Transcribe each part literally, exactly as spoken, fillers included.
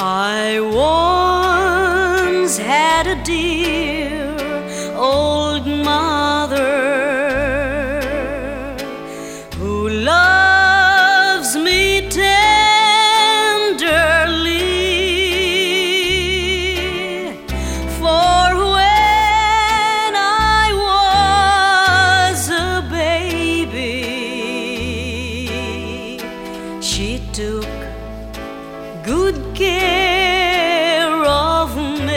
I once had a dear old mother who loves me tenderly, for when I was a baby, she took good care of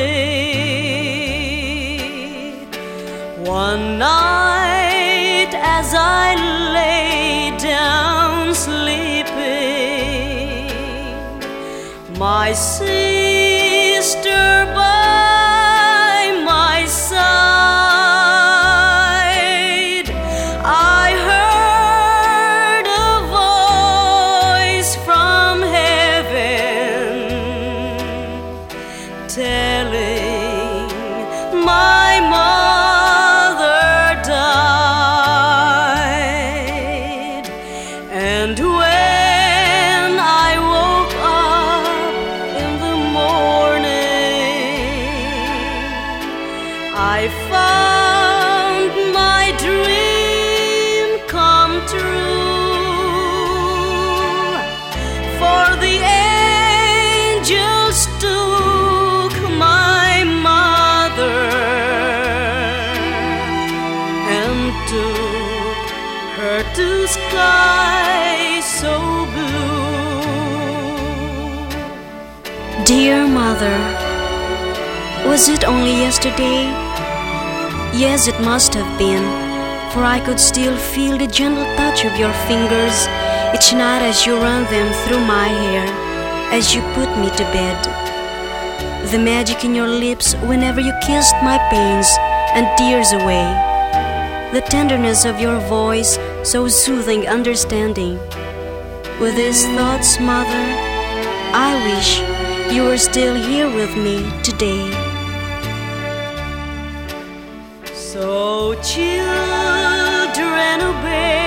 me. One night as I lay down sleeping, my sister by my side, I heard a voice from heaven telling my mother died. And when I woke up in the morning, I found my dream come true, for the angels took my mother and took her to sky so blue. Dear mother, was it only yesterday? Yes, it must have been, for I could still feel the gentle touch of your fingers each night as you run them through my hair, as you put me to bed. The magic in your lips whenever you kissed my pains and tears away. The tenderness of your voice, so soothing, understanding. With these thoughts, mother, I wish you were still here with me today. So children obey